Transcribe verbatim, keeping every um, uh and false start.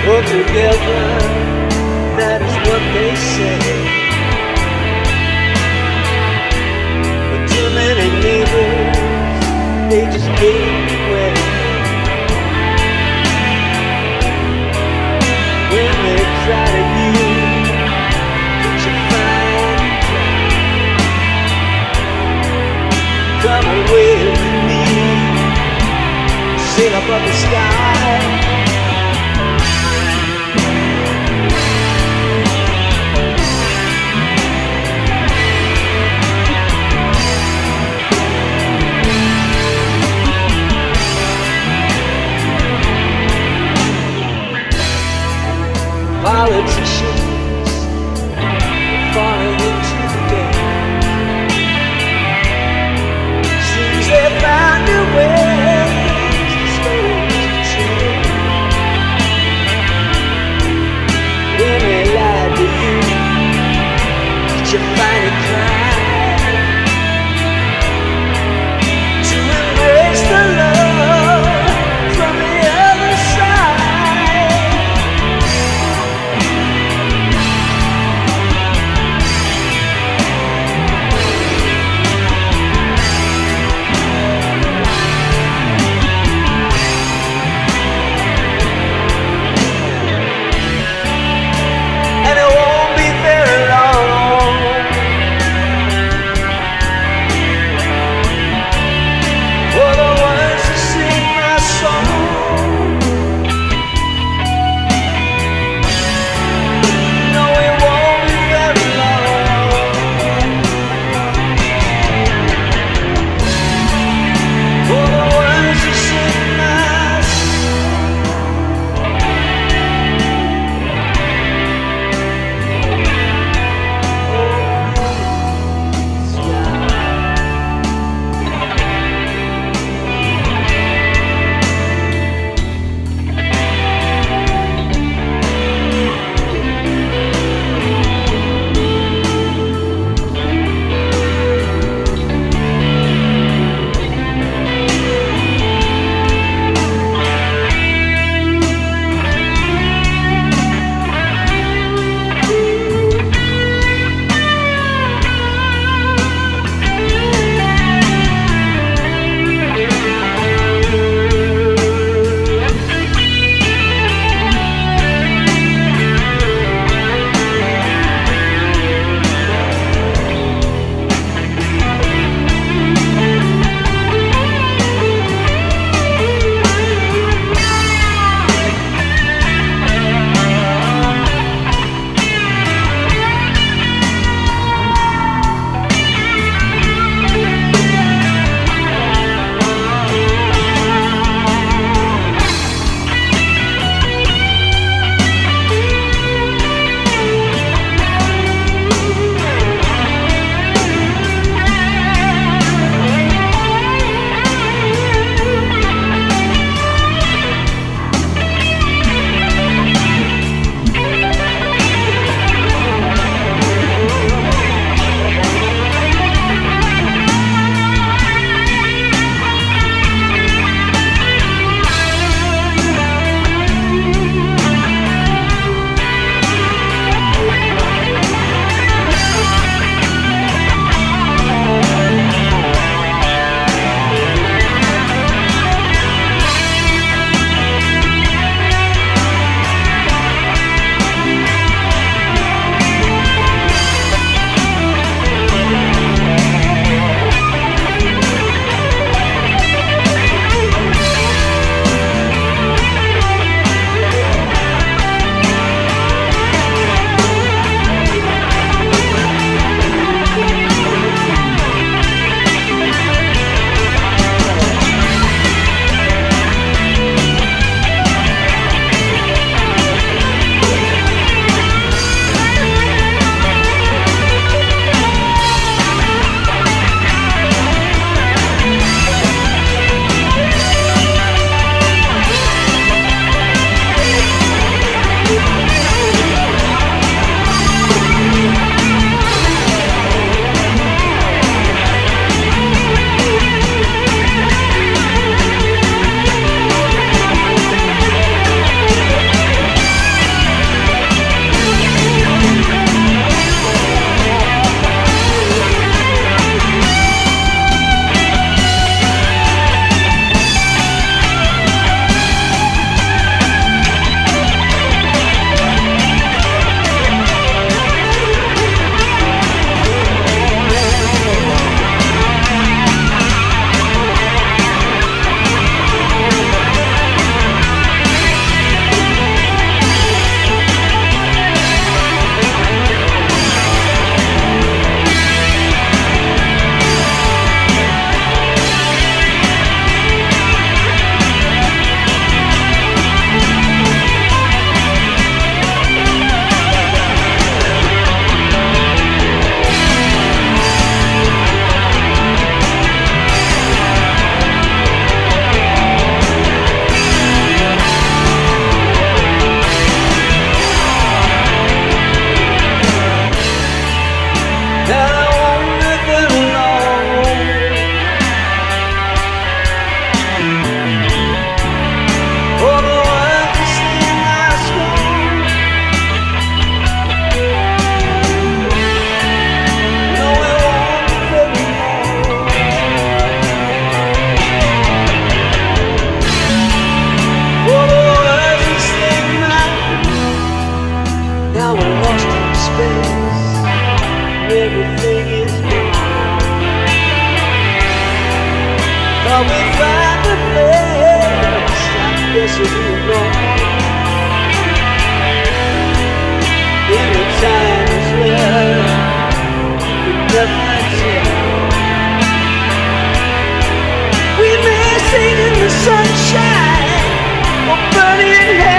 All together, that is what they say. But too many neighbors, they just gave away. When they try to use, did you find dry? Come away with me, sail above the sky. Politicians are falling into the game. Seems they found a way to slow the change. When they lied to you, did you find it crime to embrace the love from the other side? we find a place like this anymore. In the time as well, we never tell. We may sing in the sunshine or burn in hell.